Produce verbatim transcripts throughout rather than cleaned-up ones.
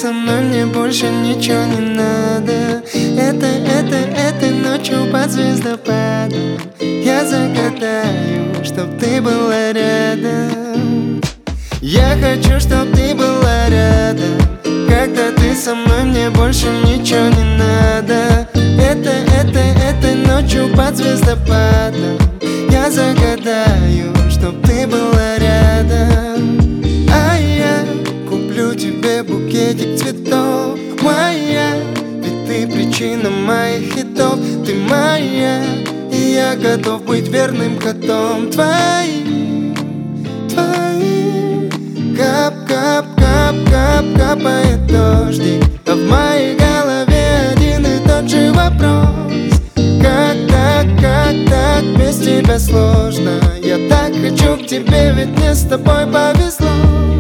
со мной, мне больше ничего не надо. Это, это, этой ночью под звездопадом я загадаю, чтоб ты была рядом. Я хочу, чтоб ты была рядом. Когда ты со мной, мне больше ничего не надо. Это, это, этой ночью под звездопадом я загадаю, чтоб ты была рядом. А я куплю тебе букетик цветов, моя, ведь ты причина моих хитов. Ты моя, и я готов быть верным котом твоим, твоим. Кап, кап, кап, кап, капает дождик, а в моей голове один и тот же вопрос. Как так, как так, без тебя сложно. Я так хочу к тебе, ведь мне с тобой повезло.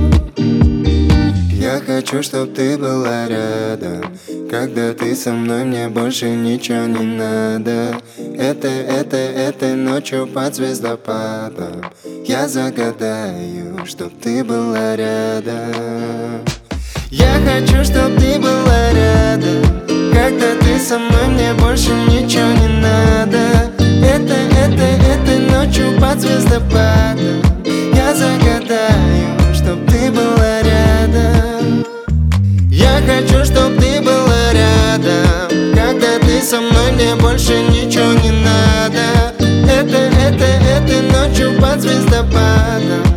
Я хочу, чтоб ты была рядом. Когда ты со мной, мне больше ничего не надо. Это, это, этой ночью под звездопадом я загадаю, чтоб ты была рядом. Я хочу, чтоб ты была рядом. Когда ты со мной, мне больше ничего не надо. Это, это, этой ночью под звездопадом я загадаю, чтоб ты была рядом. Я хочу, чтоб ты была рядом. Когда ты со мной, мне больше ничего не надо. Это, это, этой ночью под звездопадом